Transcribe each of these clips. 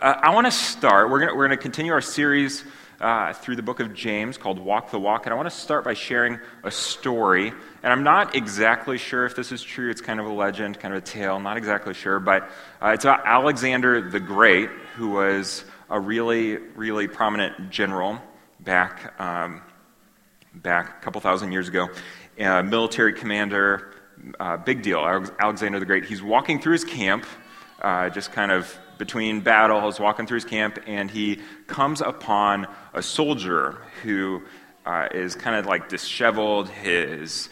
I want to start. We're going to continue our series through the book of James called Walk the Walk, and I want to start by sharing a story. And I'm not exactly sure if this is true. It's kind of a legend, kind of a tale. Not exactly sure, but it's about Alexander the Great, who was a really, really prominent general back a couple thousand years ago, military commander. Big deal. Alexander the Great. He's walking through his camp, just kind of between battles, walking through his camp, and he comes upon a soldier who is kind of like disheveled. His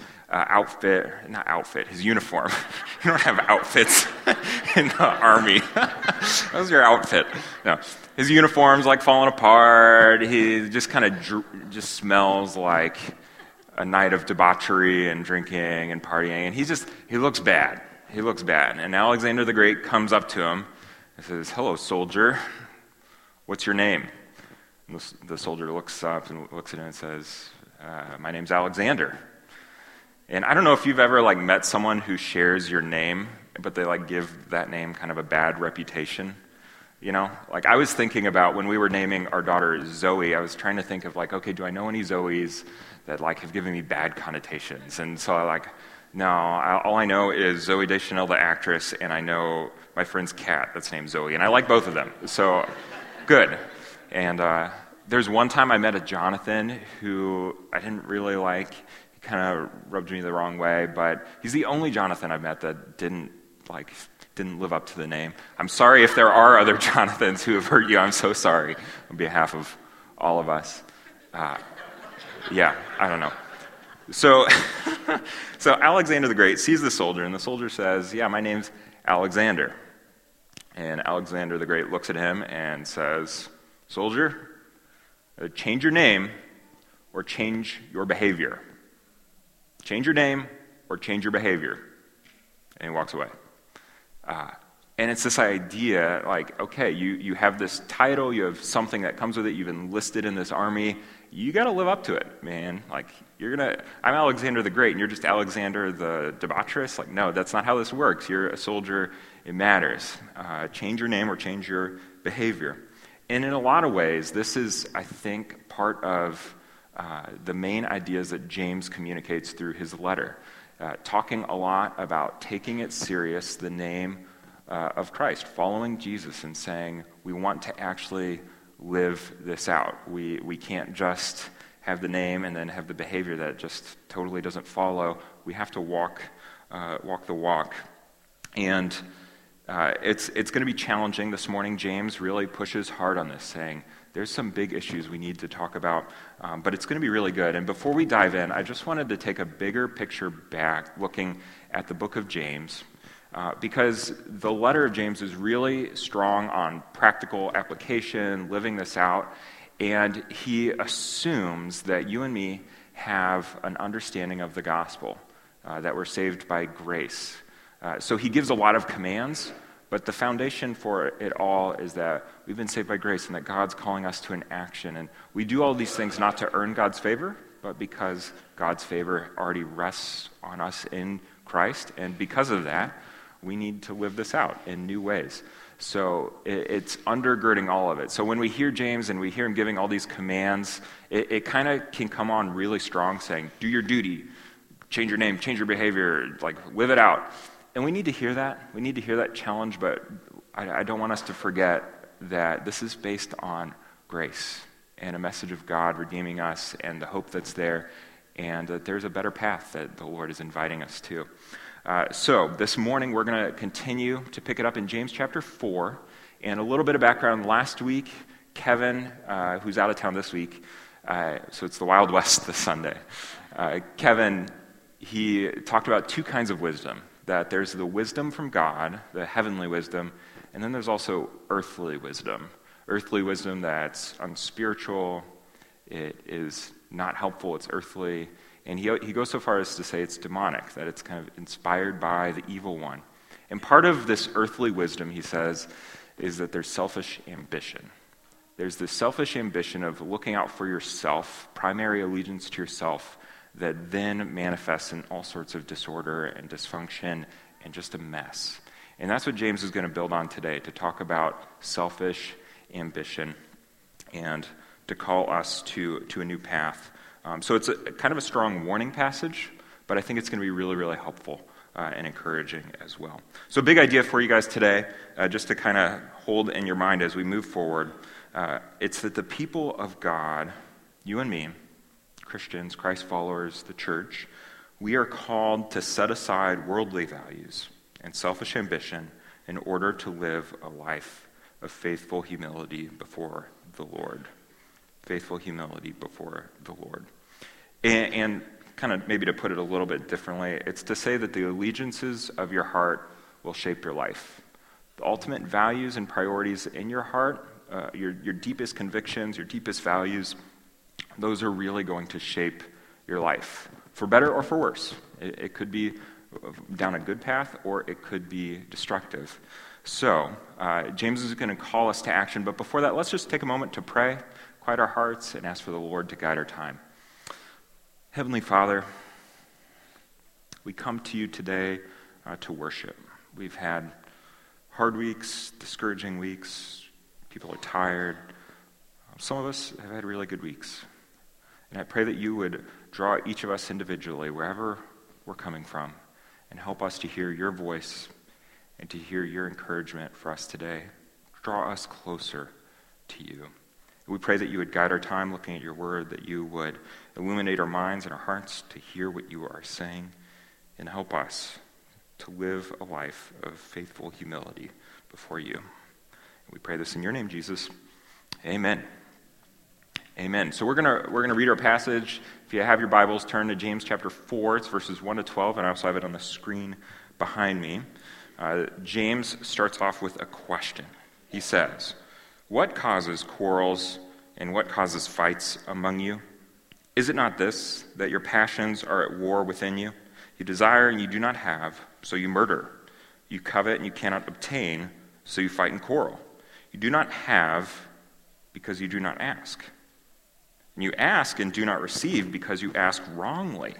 his uniform. You don't have outfits in the army. That was your outfit. No, his uniform's like falling apart. He just kind of just smells like a night of debauchery and drinking and partying, and he looks bad. He looks bad. And Alexander the Great comes up to him and says, "Hello, soldier. What's your name?" And the soldier looks up and looks at him and says, "My name's Alexander." And I don't know if you've ever met someone who shares your name, but they give that name kind of a bad reputation. You know, I was thinking about when we were naming our daughter Zoe, I was trying to think of okay, do I know any Zoes that have given me bad connotations? And so no, all I know is Zooey Deschanel, the actress, and I know my friend's cat that's named Zoe, and I like both of them, so good. And there's one time I met a Jonathan who I didn't really like. He kind of rubbed me the wrong way, but he's the only Jonathan I've met that didn't live up to the name. I'm sorry if there are other Jonathans who have hurt you. I'm so sorry on behalf of all of us. Yeah, I don't know. So Alexander the Great sees the soldier, and the soldier says, "Yeah, my name's Alexander." And Alexander the Great looks at him and says, "Soldier, change your name or change your behavior. Change your name or change your behavior." And he walks away. And it's this idea, okay, you have this title, you have something that comes with it, you've enlisted in this army, you got to live up to it, man. I'm Alexander the Great, and you're just Alexander the debaucherous? No, that's not how this works. You're a soldier, it matters. Change your name or change your behavior. And in a lot of ways, this is, I think, part of the main ideas that James communicates through his letter. Talking a lot about taking it serious, the name of Christ, following Jesus and saying we want to actually live this out. We can't just have the name and then have the behavior that just totally doesn't follow. We have to walk the walk. And it's going to be challenging this morning. James really pushes hard on this, saying there's some big issues we need to talk about, but it's going to be really good. And before we dive in, I just wanted to take a bigger picture back, looking at the book of James, because the letter of James is really strong on practical application, living this out, and he assumes that you and me have an understanding of the gospel, that we're saved by grace. So he gives a lot of commands, but the foundation for it all is that we've been saved by grace and that God's calling us to an action. And we do all these things not to earn God's favor, but because God's favor already rests on us in Christ. And because of that, we need to live this out in new ways. So it's undergirding all of it. So when we hear James and we hear him giving all these commands, it kind of can come on really strong, saying, do your duty, change your name, change your behavior, live it out. And we need to hear that. We need to hear that challenge, but I don't want us to forget that this is based on grace and a message of God redeeming us and the hope that's there, and that there's a better path that the Lord is inviting us to. So this morning we're going to continue to pick it up in James chapter 4. And a little bit of background. Last week, Kevin, who's out of town this week, so it's the Wild West this Sunday. Kevin, he talked about two kinds of wisdom. That there's the wisdom from God, the heavenly wisdom, and then there's also earthly wisdom. Earthly wisdom that's unspiritual, it is not helpful, it's earthly, and he goes so far as to say it's demonic, that it's kind of inspired by the evil one. And part of this earthly wisdom, he says, is that there's selfish ambition. There's this selfish ambition of looking out for yourself, primary allegiance to yourself, that then manifests in all sorts of disorder and dysfunction and just a mess. And that's what James is going to build on today, to talk about selfish ambition and to call us to a new path. So it's kind of a strong warning passage, but I think it's going to be really, really helpful and encouraging as well. So a big idea for you guys today, just to kind of hold in your mind as we move forward, it's that the people of God, you and me, Christians, Christ followers, the church, we are called to set aside worldly values and selfish ambition in order to live a life of faithful humility before the Lord. Faithful humility before the Lord. And kind of maybe to put it a little bit differently, it's to say that the allegiances of your heart will shape your life. The ultimate values and priorities in your heart, your deepest convictions, your deepest values, those are really going to shape your life, for better or for worse. It could be down a good path, or it could be destructive. So, James is going to call us to action, but before that, let's just take a moment to pray, quiet our hearts, and ask for the Lord to guide our time. Heavenly Father, we come to you today to worship. We've had hard weeks, discouraging weeks. People are tired. Some of us have had really good weeks. And I pray that you would draw each of us individually, wherever we're coming from, and help us to hear your voice and to hear your encouragement for us today. Draw us closer to you. We pray that you would guide our time looking at your word, that you would illuminate our minds and our hearts to hear what you are saying, and help us to live a life of faithful humility before you. We pray this in your name, Jesus. Amen. Amen. So we're gonna read our passage. If you have your Bibles, turn to James chapter 4. It's verses 1 to 12, and I also have it on the screen behind me. James starts off with a question. He says, "What causes quarrels and what causes fights among you? Is it not this, that your passions are at war within you? You desire and you do not have, so you murder. You covet and you cannot obtain, so you fight and quarrel. You do not have because you do not ask. And you ask and do not receive because you ask wrongly,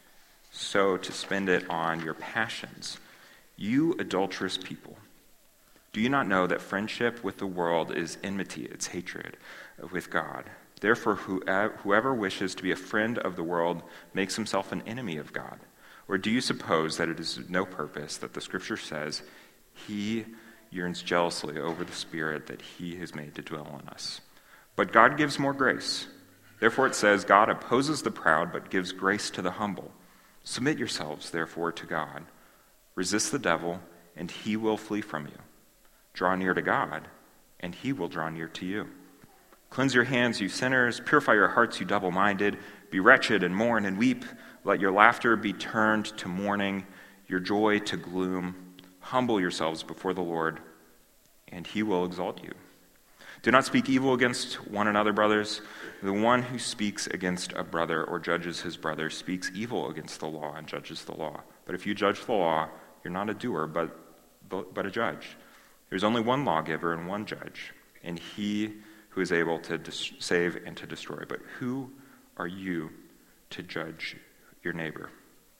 so to spend it on your passions. You adulterous people. Do you not know that friendship with the world is enmity, it's hatred with God? Therefore, whoever wishes to be a friend of the world makes himself an enemy of God. Or do you suppose that it is of no purpose that the Scripture says, he yearns jealously over the Spirit that he has made to dwell in us? But God gives more grace. Therefore it says, God opposes the proud, but gives grace to the humble. Submit yourselves, therefore, to God. Resist the devil, and he will flee from you. Draw near to God, and he will draw near to you. Cleanse your hands, you sinners. Purify your hearts, you double-minded. Be wretched and mourn and weep. Let your laughter be turned to mourning, your joy to gloom. Humble yourselves before the Lord, and he will exalt you. Do not speak evil against one another, brothers. The one who speaks against a brother or judges his brother speaks evil against the law and judges the law. But if you judge the law, you're not a doer, but a judge. There's only one lawgiver and one judge, and he who is able to save and to destroy. But who are you to judge your neighbor?"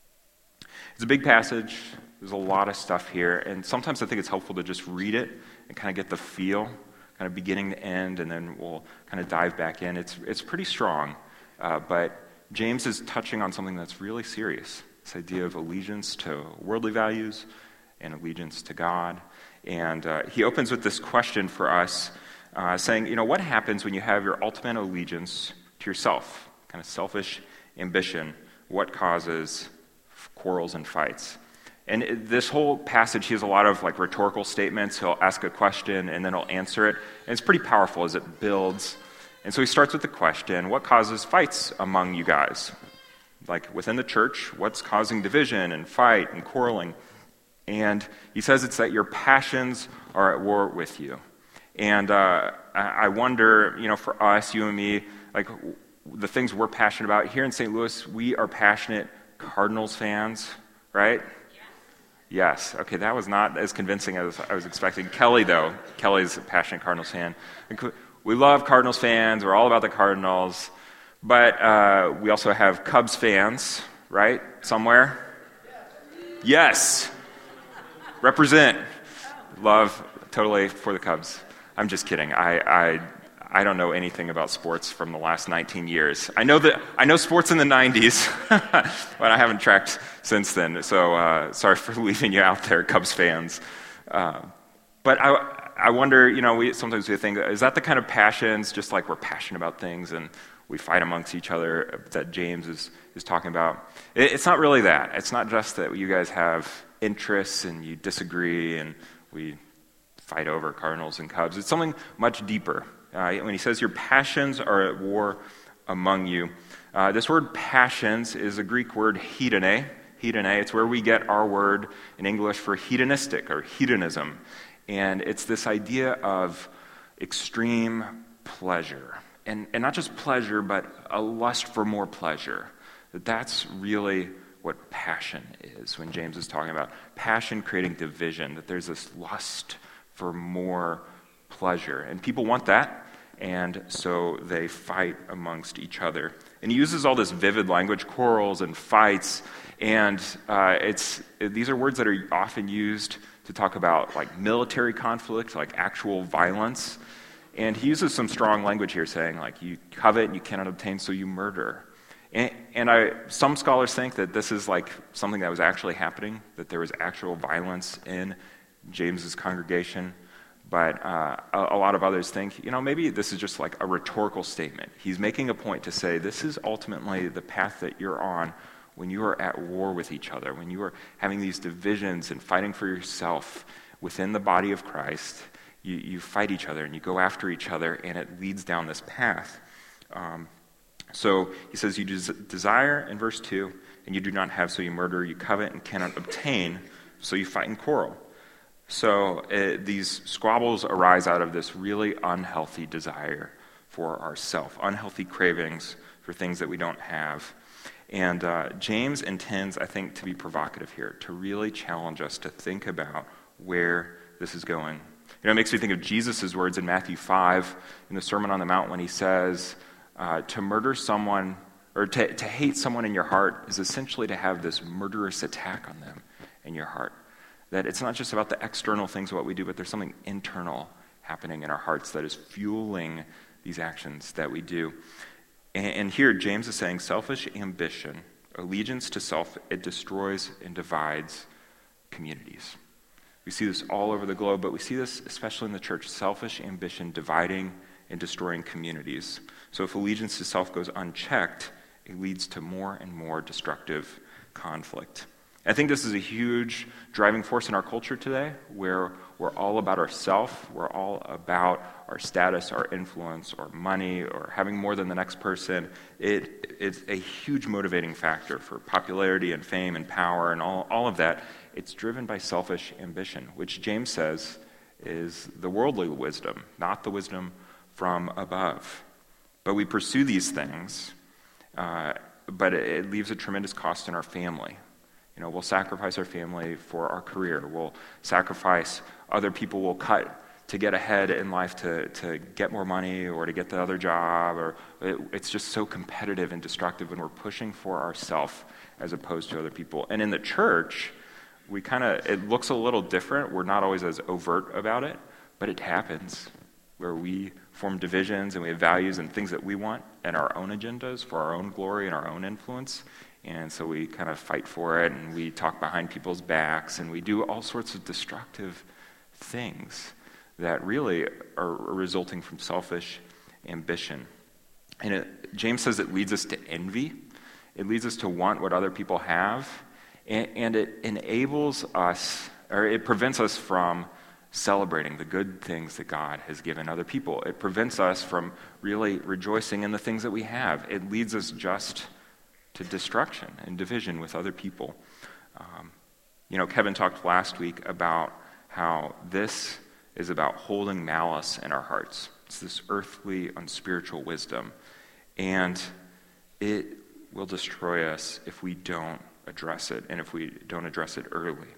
It's a big passage. There's a lot of stuff here, and sometimes I think it's helpful to just read it and kind of get the feel, kind of beginning to end, and then we'll kind of dive back in. It's pretty strong, but James is touching on something that's really serious, this idea of allegiance to worldly values and allegiance to God. And he opens with this question for us, saying, what happens when you have your ultimate allegiance to yourself, kind of selfish ambition? What causes quarrels and fights? And this whole passage, he has a lot of rhetorical statements. He'll ask a question, and then he'll answer it. And it's pretty powerful as it builds. And so he starts with the question, what causes fights among you guys? Within the church, what's causing division and fight and quarreling? And he says it's that your passions are at war with you. And I wonder, for us, you and me, the things we're passionate about. Here in St. Louis, we are passionate Cardinals fans, right? Yes. Okay, that was not as convincing as I was expecting. Kelly, though. Kelly's a passionate Cardinals fan. We love Cardinals fans. We're all about the Cardinals. But we also have Cubs fans, right? Somewhere? Yes. Represent. love totally for the Cubs. I'm just kidding. I don't know anything about sports from the last 19 years. I know sports in the 90s, but I haven't tracked since then. So sorry for leaving you out there, Cubs fans. But I wonder, sometimes we think, is that the kind of passions, just like we're passionate about things and we fight amongst each other, that James is talking about? It's not really that. It's not just that you guys have interests and you disagree and we fight over Cardinals and Cubs. It's something much deeper. When he says your passions are at war among you, this word passions is a Greek word hedone. Hedone, it's where we get our word in English for hedonistic or hedonism. And it's this idea of extreme pleasure. And not just pleasure, but a lust for more pleasure. That's really what passion is when James is talking about passion creating division, that there's this lust for more pleasure. And people want that, and so they fight amongst each other. And he uses all this vivid language, quarrels and fights, and these are words that are often used to talk about like military conflict, like actual violence. And he uses some strong language here, saying like you covet and you cannot obtain, so you murder. And some scholars think that this is like something that was actually happening, that there was actual violence in James's congregation. But a lot of others think, maybe this is just like a rhetorical statement. He's making a point to say this is ultimately the path that you're on when you are at war with each other, when you are having these divisions and fighting for yourself within the body of Christ. You fight each other and you go after each other, and it leads down this path. So he says you desire in verse 2, and you do not have, so you murder. You covet and cannot obtain, so you fight and quarrel. So these squabbles arise out of this really unhealthy desire for ourself, unhealthy cravings for things that we don't have. And James intends, I think, to be provocative here, to really challenge us to think about where this is going. It makes me think of Jesus' words in Matthew 5 in the Sermon on the Mount when he says, to murder someone, or to hate someone in your heart is essentially to have this murderous attack on them in your heart. That it's not just about the external things of what we do, but there's something internal happening in our hearts that is fueling these actions that we do. And here James is saying selfish ambition, allegiance to self, it destroys and divides communities. We see this all over the globe, but we see this especially in the church, selfish ambition dividing and destroying communities. So if allegiance to self goes unchecked, it leads to more and more destructive conflict. I think this is a huge driving force in our culture today, where we're all about ourselves, we're all about our status, our influence, or money, or having more than the next person. It's a huge motivating factor for popularity and fame and power and all of that. It's driven by selfish ambition, which James says is the worldly wisdom, not the wisdom from above. But we pursue these things, but it leaves a tremendous cost in our family. We'll sacrifice our family for our career. We'll sacrifice other people we'll cut to get ahead in life, to get more money or to get the other job. Or it's just so competitive and destructive when we're pushing for ourselves as opposed to other people. And in the church, it looks a little different. We're not always as overt about it, but it happens where we form divisions and we have values and things that we want and our own agendas for our own glory and our own influence. And so we kind of fight for it, and we talk behind people's backs, and we do all sorts of destructive things that really are resulting from selfish ambition. And James says it leads us to envy. It leads us to want what other people have, and it enables us, or it prevents us from celebrating the good things that God has given other people. It prevents us from really rejoicing in the things that we have. It leads us just to destruction and division with other people. Kevin talked last week about how this is about holding malice in our hearts. It's this earthly, unspiritual wisdom. And it will destroy us if we don't address it, and if we don't address it early.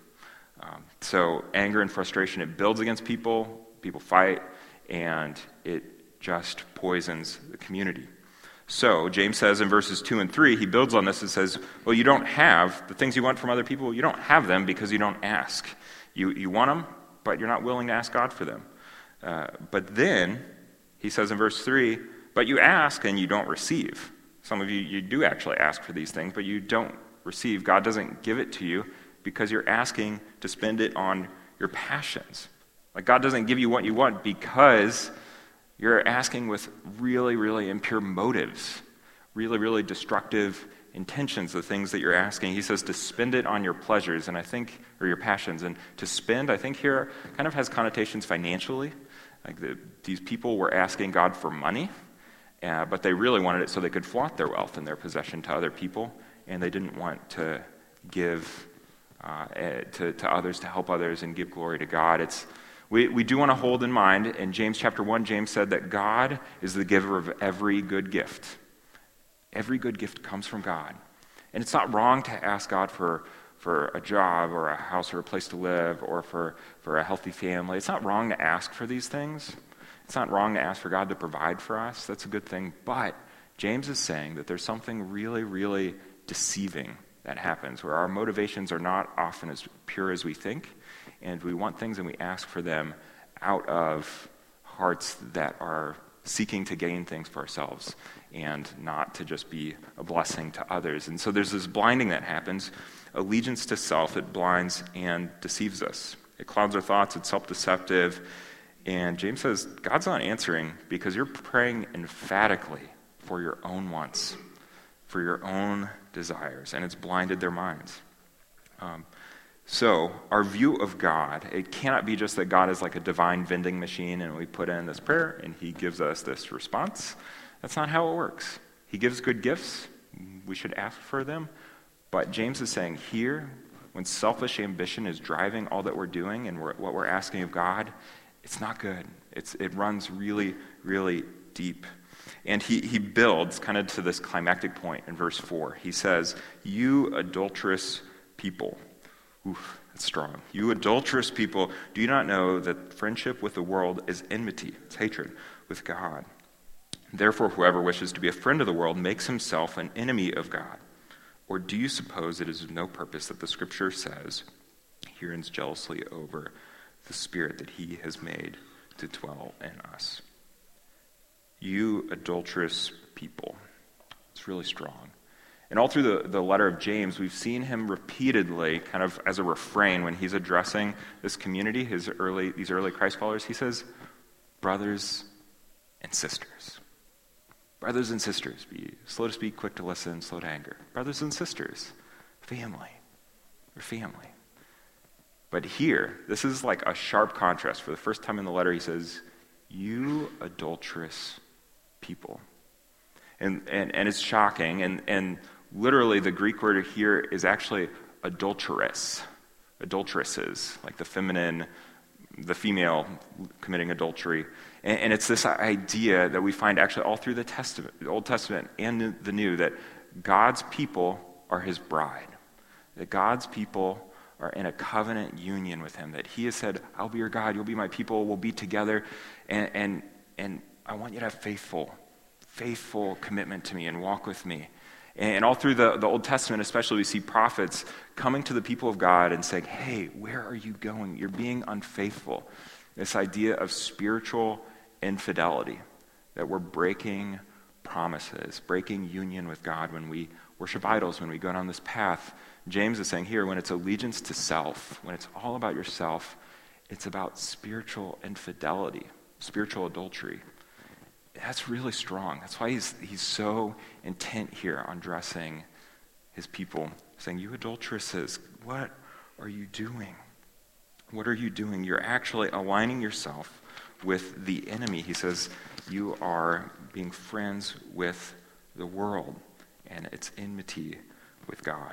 So anger and frustration, it builds against people fight, and it just poisons the community. So James says in verses 2 and 3, he builds on this and says, well, you don't have the things you want from other people, you don't have them because you don't ask. You want them, but you're not willing to ask God for them. But then, he says in verse 3, but you ask and you don't receive. Some of you do actually ask for these things, but you don't receive. God doesn't give it to you because you're asking to spend it on your passions. Like, God doesn't give you what you want because you're asking with really, really impure motives, really, really destructive intentions, the things that you're asking. He says to spend it on your pleasures, and I think, or your passions. And to spend, I think here, kind of has connotations financially. Like these people were asking God for money, but they really wanted it so they could flaunt their wealth and their possession to other people, and they didn't want to give to others, to help others and give glory to God. We do want to hold in mind, in James chapter 1, James said that God is the giver of every good gift. Every good gift comes from God. And it's not wrong to ask God for a job or a house or a place to live or for a healthy family. It's not wrong to ask for these things. It's not wrong to ask for God to provide for us. That's a good thing. But James is saying that there's something really, really deceiving that happens, where our motivations are not often as pure as we think, and we want things and we ask for them out of hearts that are seeking to gain things for ourselves and not to just be a blessing to others. And so there's this blinding that happens. Allegiance to self, it blinds and deceives us. It clouds our thoughts, it's self-deceptive. And James says, God's not answering because you're praying emphatically for your own wants, for your own desires, and it's blinded their minds. So our view of God, it cannot be just that God is like a divine vending machine and we put in this prayer and he gives us this response. That's not how it works. He gives good gifts. We should ask for them. But James is saying here, when selfish ambition is driving all that we're doing and what we're asking of God, it's not good. It runs really, really deep. And he builds kind of to this climactic point in verse 4. He says, you adulterous people. Oof, that's strong. You adulterous people, do you not know that friendship with the world is enmity, it's hatred with God? Therefore, whoever wishes to be a friend of the world makes himself an enemy of God. Or do you suppose it is of no purpose that the Scripture says, he yearns jealously over the Spirit that he has made to dwell in us? You adulterous people. It's really strong. And all through the letter of James, we've seen him repeatedly, kind of as a refrain, when he's addressing this community, these early Christ followers, he says, brothers and sisters. Brothers and sisters, be slow to speak, quick to listen, slow to anger. Brothers and sisters, family. We're family. But here, this is like a sharp contrast. For the first time in the letter, he says, you adulterous people. And it's shocking. And literally, the Greek word here is actually adulteress. Adulteresses, like the female committing adultery. And it's this idea that we find actually all through the Old Testament and the New, that God's people are his bride. That God's people are in a covenant union with him. That he has said, I'll be your God, you'll be my people, we'll be together. And I want you to have faithful commitment to me and walk with me. And all through the Old Testament especially, we see prophets coming to the people of God and saying, hey, where are you going? You're being unfaithful. This idea of spiritual infidelity, that we're breaking promises, breaking union with God when we worship idols, when we go down this path. James is saying here, when it's allegiance to self, when it's all about yourself, it's about spiritual infidelity, spiritual adultery. That's really strong. That's why he's so intent here on addressing his people, saying, you adulteresses, what are you doing? What are you doing? You're actually aligning yourself with the enemy. He says, you are being friends with the world, and it's enmity with God.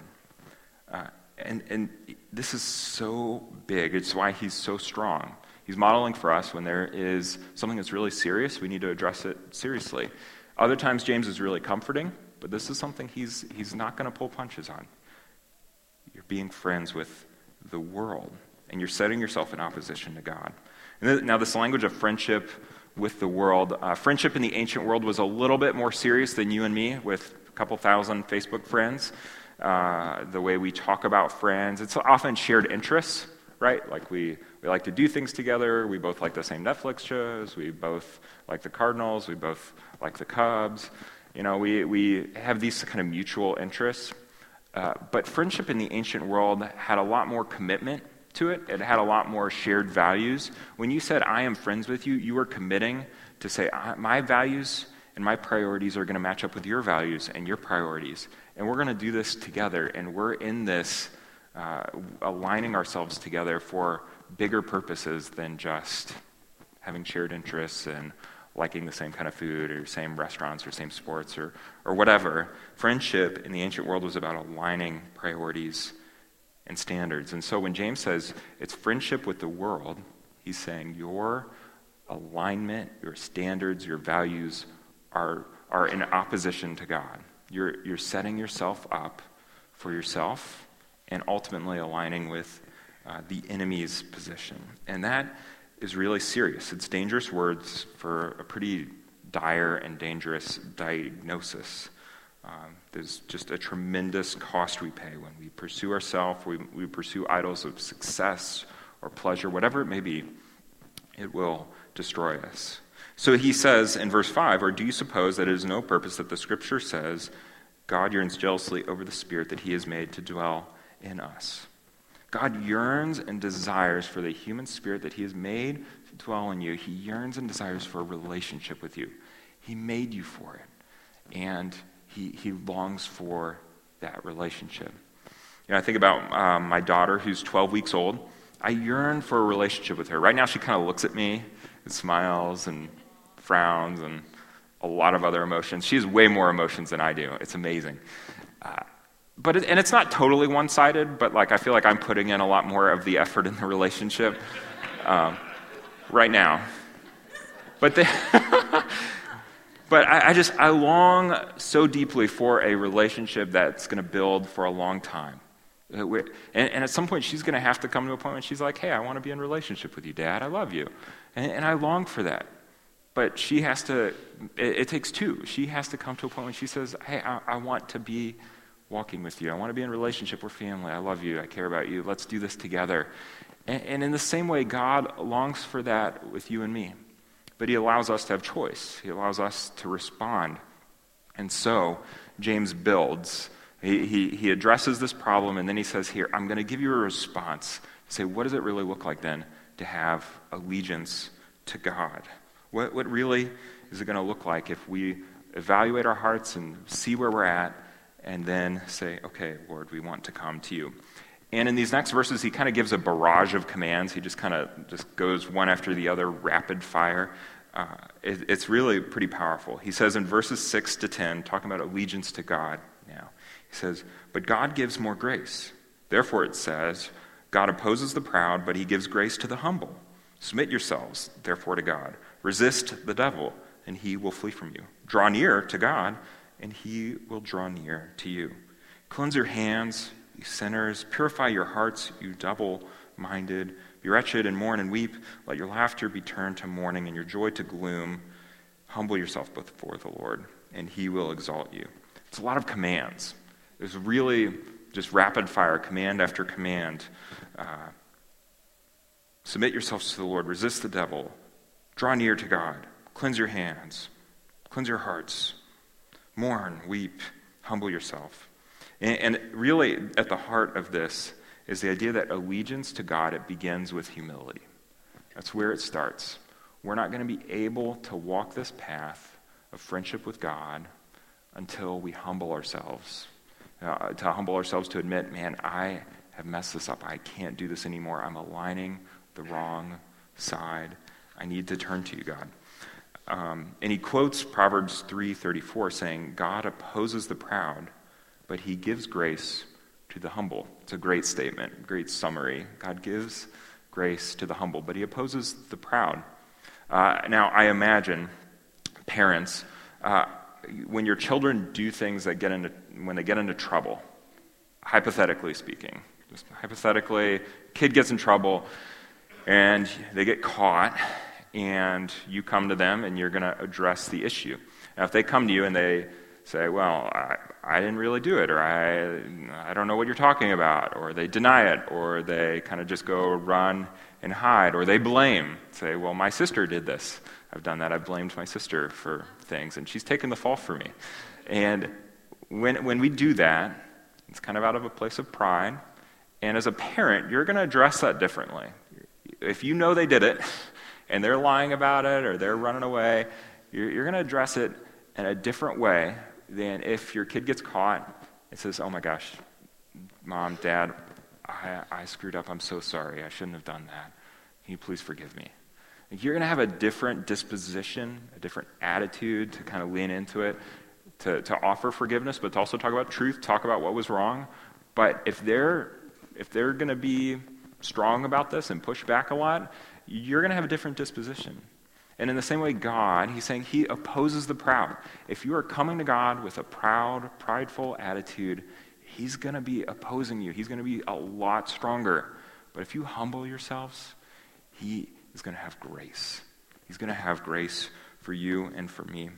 And this is so big. It's why he's so strong. He's modeling for us when there is something that's really serious, we need to address it seriously. Other times, James is really comforting, but this is something he's not going to pull punches on. You're being friends with the world, and you're setting yourself in opposition to God. And now, this language of friendship with the world, friendship in the ancient world was a little bit more serious than you and me with a couple thousand Facebook friends. The way we talk about friends, it's often shared interests, right? Like we We like to do things together. We both like the same Netflix shows. We both like the Cardinals. We both like the Cubs. We have these kind of mutual interests. But friendship in the ancient world had a lot more commitment to it. It had a lot more shared values. When you said, I am friends with you, you were committing to say, my values and my priorities are going to match up with your values and your priorities. And we're going to do this together. And we're in this aligning ourselves together for bigger purposes than just having shared interests and liking the same kind of food or same restaurants or same sports or whatever. Friendship in the ancient world was about aligning priorities and standards. And so when James says it's friendship with the world, he's saying your alignment, your standards, your values are in opposition to God. You're setting yourself up for yourself and ultimately aligning with the enemy's position. And that is really serious. It's dangerous words for a pretty dire and dangerous diagnosis. There's just a tremendous cost we pay when we pursue ourselves, we pursue idols of success or pleasure, whatever it may be, it will destroy us. So he says in verse 5, or do you suppose that it is no purpose that the scripture says God yearns jealously over the spirit that he has made to dwell in us? God yearns and desires for the human spirit that he has made to dwell in you. He yearns and desires for a relationship with you. He made you for it. And he longs for that relationship. I think about my daughter who's 12 weeks old. I yearn for a relationship with her. Right now she kind of looks at me and smiles and frowns and a lot of other emotions. She has way more emotions than I do. It's amazing. But it's not totally one-sided, but I feel like I'm putting in a lot more of the effort in the relationship right now. But I long so deeply for a relationship that's going to build for a long time. And at some point she's going to have to come to a point when she's like, hey, I want to be in a relationship with you, Dad. I love you. And I long for that. But she has to, it takes two. She has to come to a point when she says, hey, I want to be walking with you. I want to be in a relationship. We're family. I love you. I care about you. Let's do this together. And in the same way, God longs for that with you and me. But he allows us to have choice. He allows us to respond. And so James builds. He addresses this problem, and then he says, here, I'm going to give you a response. Say, what does it really look like then to have allegiance to God? What really is it going to look like if we evaluate our hearts and see where we're at, and then say, okay, Lord, we want to come to you. And in these next verses, he kind of gives a barrage of commands. He just kind of goes one after the other, rapid fire. It's really pretty powerful. He says in verses 6 to 10, talking about allegiance to God now, he says, but God gives more grace. Therefore it says, God opposes the proud, but he gives grace to the humble. Submit yourselves, therefore, to God. Resist the devil, and he will flee from you. Draw near to God, and he will draw near to you. Cleanse your hands, you sinners. Purify your hearts, you double-minded. Be wretched and mourn and weep. Let your laughter be turned to mourning and your joy to gloom. Humble yourself before the Lord, and he will exalt you. It's a lot of commands. There's really just rapid fire, command after command. Submit yourselves to the Lord. Resist the devil. Draw near to God. Cleanse your hands. Cleanse your hearts. Mourn, weep, humble yourself. And really, at the heart of this is the idea that allegiance to God, it begins with humility. That's where it starts. We're not going to be able to walk this path of friendship with God until we humble ourselves. To humble ourselves to admit, man, I have messed this up. I can't do this anymore. I'm aligning the wrong side. I need to turn to you, God. And he quotes Proverbs 3:34 saying, God opposes the proud, but he gives grace to the humble. It's a great statement, great summary. God gives grace to the humble, but he opposes the proud. Now, I imagine parents, when your children do things that when they get into trouble, hypothetically speaking, just hypothetically, kid gets in trouble and they get caught, and you come to them and you're going to address the issue. Now, if they come to you and they say, well, I didn't really do it, or I don't know what you're talking about, or they deny it, or they kind of just go run and hide, or they blame, say, well, my sister did this. I've done that. I've blamed my sister for things, and she's taken the fall for me. And when we do that, it's kind of out of a place of pride. And as a parent, you're going to address that differently. If you know they did it, and they're lying about it, or they're running away, you're going to address it in a different way than if your kid gets caught and says, oh my gosh, Mom, Dad, I screwed up. I'm so sorry. I shouldn't have done that. Can you please forgive me? You're going to have a different disposition, a different attitude to kind of lean into it, to offer forgiveness, but to also talk about truth, talk about what was wrong. But if they're going to be strong about this and push back a lot, you're going to have a different disposition. And in the same way, God, he's saying he opposes the proud. If you are coming to God with a proud, prideful attitude, he's going to be opposing you. He's going to be a lot stronger. But if you humble yourselves, he is going to have grace. He's going to have grace for you and for me.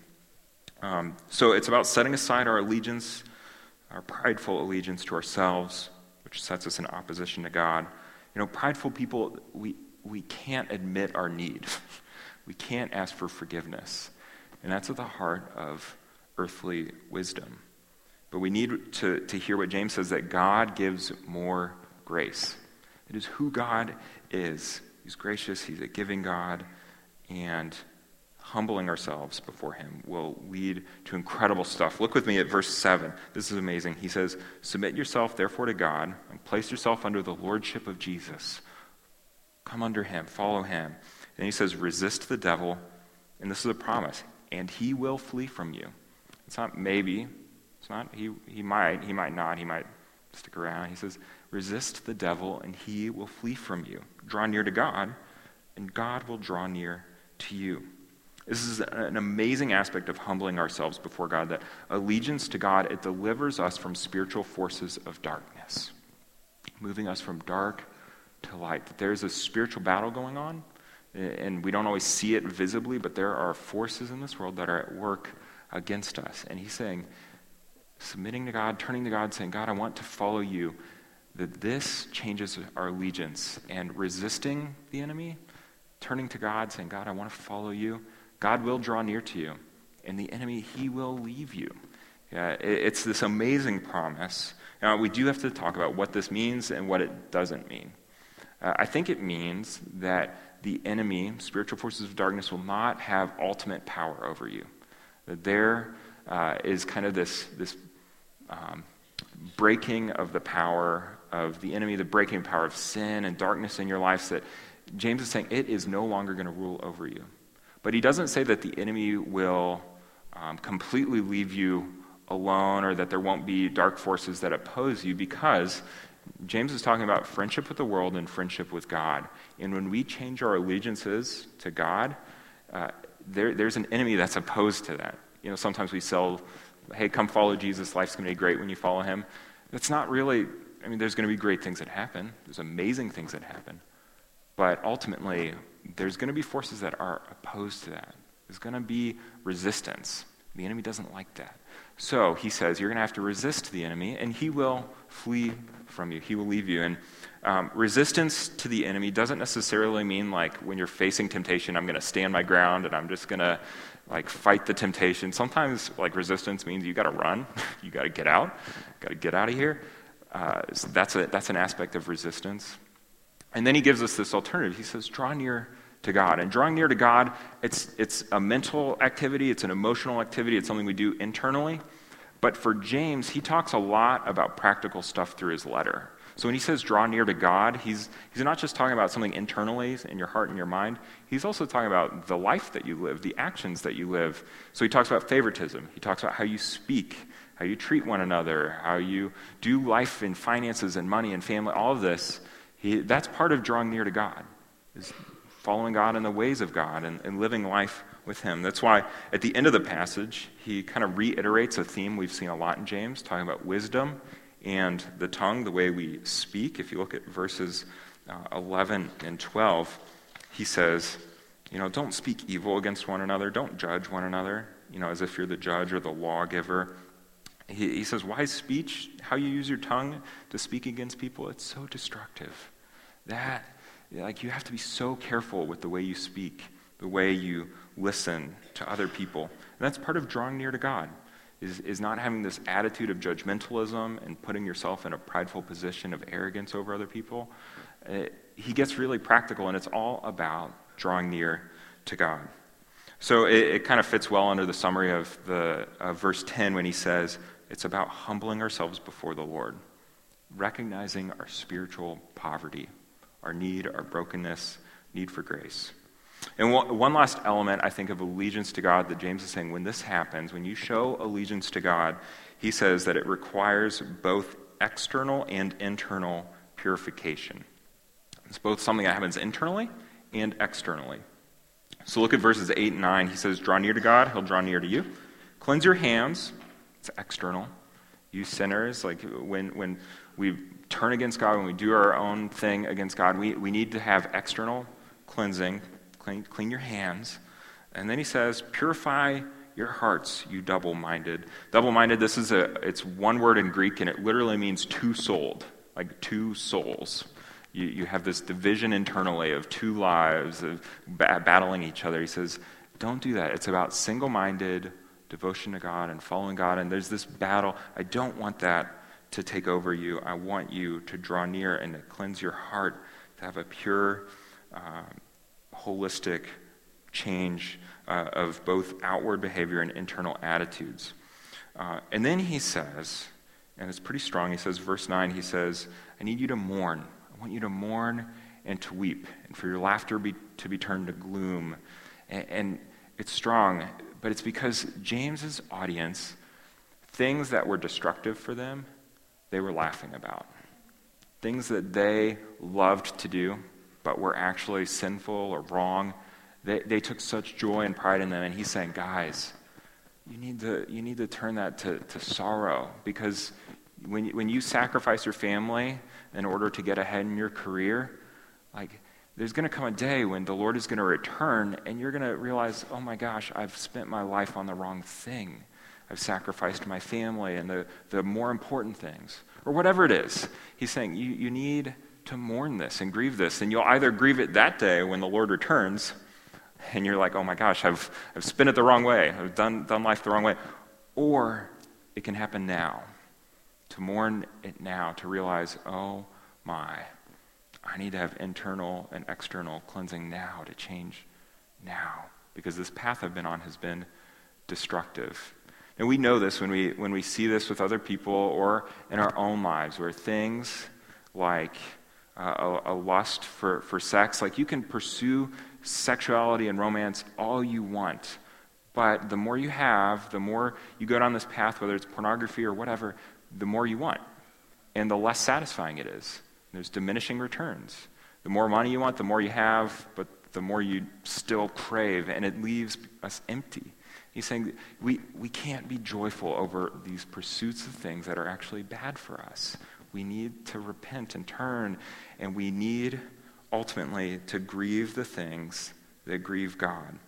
So it's about setting aside our allegiance, our prideful allegiance to ourselves, which sets us in opposition to God. You know, prideful people, we can't admit our need. We can't ask for forgiveness. And that's at the heart of earthly wisdom. But we need to hear what James says, that God gives more grace. It is who God is. He's gracious, he's a giving God, and humbling ourselves before him will lead to incredible stuff. Look with me at verse 7. This is amazing. He says, submit yourself therefore to God, and place yourself under the lordship of Jesus. Come under him, follow him. And he says, resist the devil, and this is a promise, and he will flee from you. It's not maybe, it's not he might not, he might stick around. He says, resist the devil, and he will flee from you. Draw near to God, and God will draw near to you. This is an amazing aspect of humbling ourselves before God, that allegiance to God, it delivers us from spiritual forces of darkness, moving us from dark to light. That there's a spiritual battle going on, and we don't always see it visibly, but there are forces in this world that are at work against us. And he's saying, submitting to God, turning to God, saying, God, I want to follow you, that this changes our allegiance. And resisting the enemy, turning to God, saying, God, I want to follow you, God will draw near to you. And the enemy, he will leave you. It's this amazing promise. Now, we do have to talk about what this means and what it doesn't mean. I think it means that the enemy, spiritual forces of darkness, will not have ultimate power over you. That there is kind of this breaking of the power of the enemy, the breaking power of sin and darkness in your life, that James is saying it is no longer going to rule over you. But he doesn't say that the enemy will completely leave you alone, or that there won't be dark forces that oppose you, because James is talking about friendship with the world and friendship with God. And when we change our allegiances to God, there's an enemy that's opposed to that. You know, sometimes we sell, hey, come follow Jesus, life's going to be great when you follow him. That's not really, I mean, there's going to be great things that happen. There's amazing things that happen. But ultimately, there's going to be forces that are opposed to that. There's going to be resistance. The enemy doesn't like that. So he says you're going to have to resist the enemy, and he will flee from you. He will leave you. And resistance to the enemy doesn't necessarily mean like when you're facing temptation, I'm going to stand my ground and I'm just going to like fight the temptation. Sometimes like resistance means you got to run. You got to get out. Got to get out of here. So that's an aspect of resistance. And then he gives us this alternative. He says, draw near to God. And drawing near to God, it's a mental activity, it's an emotional activity, it's something we do internally. But for James, he talks a lot about practical stuff through his letter. So when he says draw near to God, he's not just talking about something internally in your heart and your mind. He's also talking about the life that you live, the actions that you live. So he talks about favoritism. He talks about how you speak, how you treat one another, how you do life in finances and money and family, all of this. That's part of drawing near to God, is following God in the ways of God and living life with him. That's why at the end of the passage, he kind of reiterates a theme we've seen a lot in James, talking about wisdom and the tongue, the way we speak. If you look at verses 11 and 12, he says, don't speak evil against one another. Don't judge one another, as if you're the judge or the lawgiver. He says, wise speech, how you use your tongue to speak against people, it's so destructive. That Like, you have to be so careful with the way you speak, the way you listen to other people. And that's part of drawing near to God, is not having this attitude of judgmentalism and putting yourself in a prideful position of arrogance over other people. He gets really practical, and it's all about drawing near to God. So it kind of fits well under the summary of verse 10 when he says, it's about humbling ourselves before the Lord, recognizing our spiritual poverty, our need, our brokenness, need for grace. And one last element, I think, of allegiance to God that James is saying, when this happens, when you show allegiance to God, he says that it requires both external and internal purification. It's both something that happens internally and externally. So look at verses 8 and 9. He says, draw near to God, he'll draw near to you. Cleanse your hands. It's external. You sinners, like when we turn against God, when we do our own thing against God, we need to have external cleansing. Clean your hands. And then he says, purify your hearts, you double-minded. Double-minded, it's one word in Greek, and it literally means two-souled, like two souls. You have this division internally of two lives of battling each other. He says, don't do that. It's about single-minded devotion to God and following God, and there's this battle. I don't want that to take over you. I want you to draw near and to cleanse your heart, to have a pure, holistic change of both outward behavior and internal attitudes. And then he says, and it's pretty strong, he says, verse 9, he says, I need you to mourn. I want you to mourn and to weep, and for your laughter to be turned to gloom. And it's strong, but it's because James's audience, things that were destructive for them, they were laughing about. Things that they loved to do, but were actually sinful or wrong, they took such joy and pride in them. And he's saying, guys, you need to turn that to sorrow, because when you sacrifice your family in order to get ahead in your career, like, there's going to come a day when the Lord is going to return, and you're going to realize, oh my gosh, I've spent my life on the wrong thing. I've sacrificed my family and the more important things, or whatever it is. He's saying you need to mourn this and grieve this, and you'll either grieve it that day when the Lord returns, and you're like, oh my gosh, I've spent it the wrong way, I've done life the wrong way, or it can happen now. To mourn it now, to realize, oh my, I need to have internal and external cleansing now to change now, because this path I've been on has been destructive. And we know this when we see this with other people or in our own lives, where things like a lust for sex, like, you can pursue sexuality and romance all you want, but the more you have, the more you go down this path, whether it's pornography or whatever, the more you want, and the less satisfying it is. There's diminishing returns. The more money you want, the more you have, but the more you still crave, and it leaves us empty. He's saying we can't be joyful over these pursuits of things that are actually bad for us. We need to repent and turn, and we need ultimately to grieve the things that grieve God.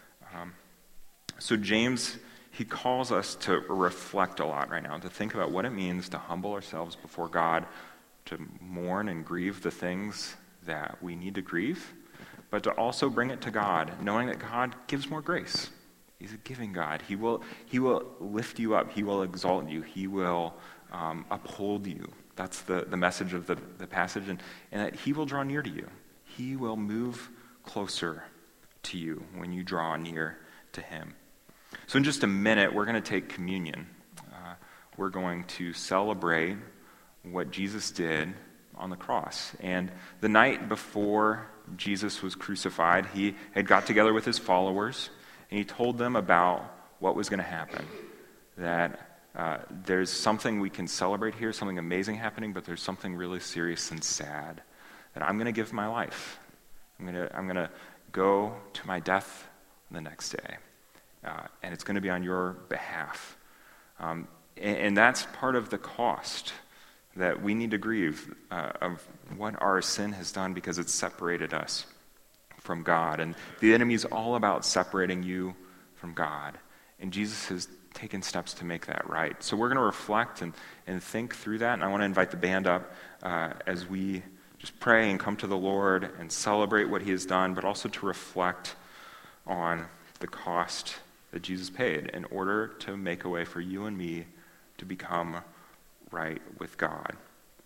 So James, he calls us to reflect a lot right now, to think about what it means to humble ourselves before God, to mourn and grieve the things that we need to grieve, but to also bring it to God, knowing that God gives more grace. He's a giving God. He will lift you up. He will exalt you. He will uphold you. That's the message of the passage, and that he will draw near to you. He will move closer to you when you draw near to him. So in just a minute, we're going to take communion. We're going to celebrate what Jesus did on the cross. And the night before Jesus was crucified, he had got together with his followers, and he told them about what was going to happen. That there's something we can celebrate here, something amazing happening, but there's something really serious and sad. That I'm going to give my life. I'm going to go to my death the next day. And it's going to be on your behalf. And that's part of the cost that we need to grieve of what our sin has done, because it's separated us from God. And the enemy is all about separating you from God. And Jesus has taken steps to make that right. So we're going to reflect and think through that. And I want to invite the band up as we just pray and come to the Lord and celebrate what he has done, but also to reflect on the cost that Jesus paid in order to make a way for you and me to become right with God.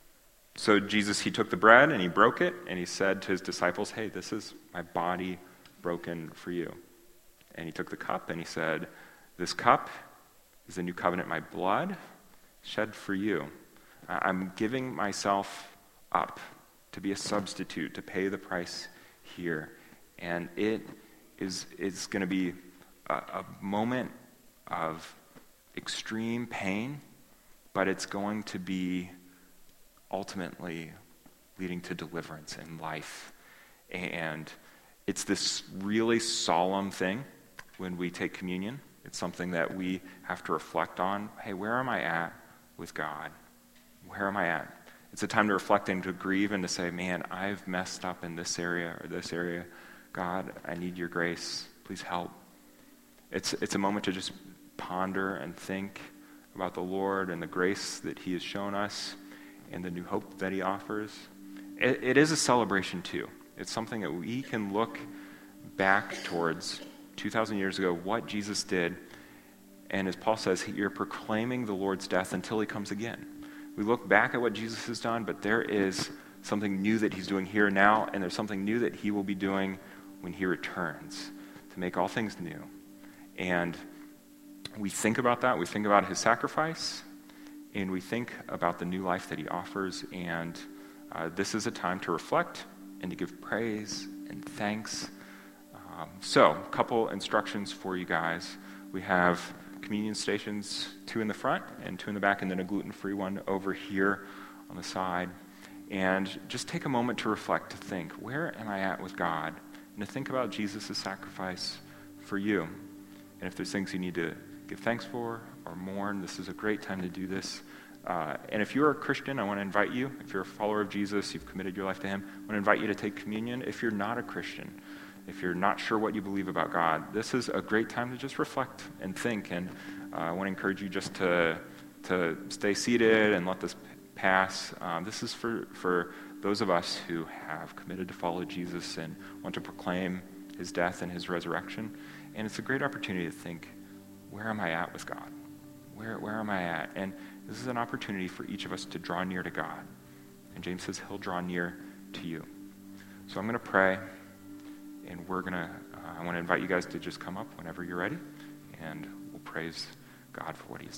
So Jesus, he took the bread and he broke it and he said to his disciples, hey, this is my body broken for you. And he took the cup and he said, this cup is the new covenant, my blood shed for you. I'm giving myself up to be a substitute, to pay the price here. And it is going to be a moment of extreme pain, but it's going to be ultimately leading to deliverance and life. And it's this really solemn thing when we take communion. It's something that we have to reflect on. Hey, where am I at with God? Where am I at? It's a time to reflect and to grieve and to say, man, I've messed up in this area or this area. God, I need your grace. Please help. It's a moment to just ponder and think about the Lord and the grace that he has shown us and the new hope that he offers. It is a celebration too. It's something that we can look back towards 2,000 years ago, what Jesus did. And as Paul says, you're proclaiming the Lord's death until he comes again. We look back at what Jesus has done, but there is something new that he's doing here now, and there's something new that he will be doing when he returns to make all things new. And we think about that. We think about his sacrifice, and we think about the new life that he offers. And this is a time to reflect and to give praise and thanks. So, a couple instructions for you guys. We have communion stations, 2 in the front and 2 in the back, and then a gluten-free one over here on the side. And just take a moment to reflect, to think, where am I at with God? And to think about Jesus' sacrifice for you. And if there's things you need to give thanks for or mourn, this is a great time to do this. And if you're a Christian, I want to invite you. If you're a follower of Jesus, you've committed your life to him, I want to invite you to take communion. If you're not a Christian, if you're not sure what you believe about God, this is a great time to just reflect and think. And I want to encourage you just to stay seated and let this pass. This is for those of us who have committed to follow Jesus and want to proclaim his death and his resurrection. And it's a great opportunity to think, where am I at with God? Where am I at? And this is an opportunity for each of us to draw near to God. And James says he'll draw near to you. So I'm going to pray. And I want to invite you guys to just come up whenever you're ready, and we'll praise God for what he's